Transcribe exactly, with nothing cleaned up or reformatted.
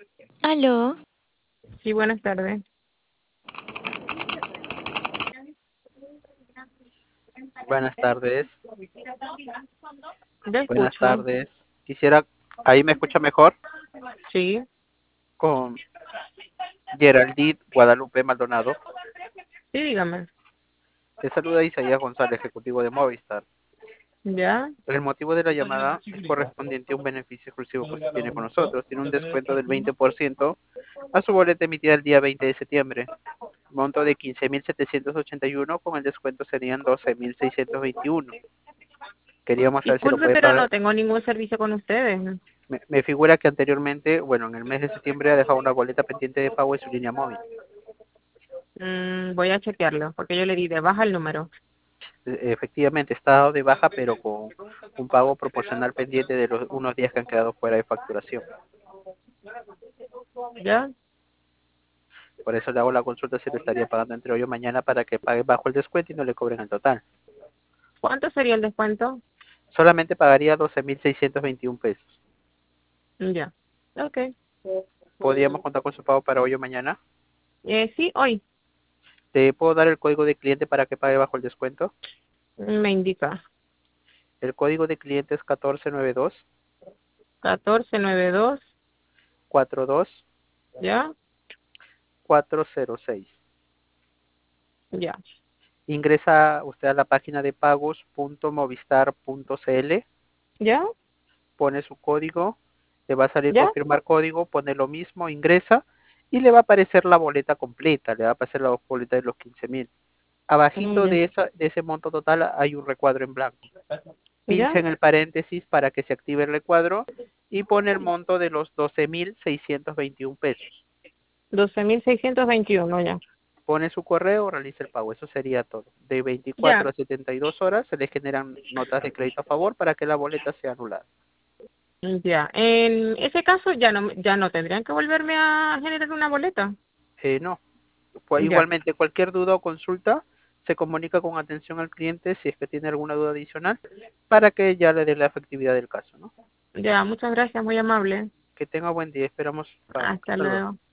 Aló, Sí, buenas tardes. Buenas tardes, Te buenas escucho. tardes. Quisiera, ahí me escucha mejor, Sí, con Geraldine Guadalupe Maldonado. sí, dígame. Te saluda Isaías González, ejecutivo de Movistar. ¿Ya? El motivo de la llamada es correspondiente a un beneficio exclusivo que usted tiene con nosotros. Tiene un descuento del veinte por ciento a su boleta emitida el día veinte de septiembre. Monto de quince mil setecientos ochenta y uno, con el descuento serían doce mil seiscientos veintiuno. Queríamos saber si lo Disculpe, puede pero pagar. no tengo ningún servicio con ustedes. Me, me figura que anteriormente, bueno, en el mes de septiembre ha dejado una boleta pendiente de pago en su línea móvil. Mm, voy a chequearlo, porque yo le di de baja el número. E- Efectivamente, está dado de baja, pero con un pago proporcional pendiente de los unos días que han quedado fuera de facturación. ¿Ya? Por eso le hago la consulta si lo estaría pagando entre hoy o mañana para que pague bajo el descuento y no le cobren el total. ¿Cuánto sería el descuento? Solamente pagaría doce mil seiscientos veintiún pesos. Ya. Ok. ¿Podríamos contar con su pago para hoy o mañana? Eh, sí, hoy ¿Te puedo dar el código de cliente para que pague bajo el descuento? me indica El código de cliente es uno cuatro nueve dos catorce noventa y dos. cuatro dos ¿Ya? cuatro cero seis. Ya. Ingresa usted a la página de pagos punto movistar punto cl, ¿Ya? pone su código, le va a salir ¿Ya? confirmar código, pone lo mismo, ingresa y le va a aparecer la boleta completa, le va a aparecer la boleta de los quince mil. Mm, Abajito ya. de, esa, de ese monto total hay un recuadro en blanco. ¿Ya? Pincha en el paréntesis para que se active el recuadro y pone el monto de los doce mil seiscientos veintiún pesos. Doce mil seiscientos veintiuno, ya. Pone su correo, realiza el pago. Eso sería todo. De veinticuatro Ya. a setenta y dos horas se le generan notas de crédito a favor para que la boleta sea anulada. Ya. En ese caso ya no, ya no tendrían que volverme a generar una boleta. Eh, no, pues Ya. igualmente cualquier duda o consulta se comunica con atención al cliente si es que tiene alguna duda adicional para que ya le dé la efectividad del caso, ¿no? Ya, muchas gracias, muy amable. Que tenga buen día, esperamos. Hasta Hasta luego. luego.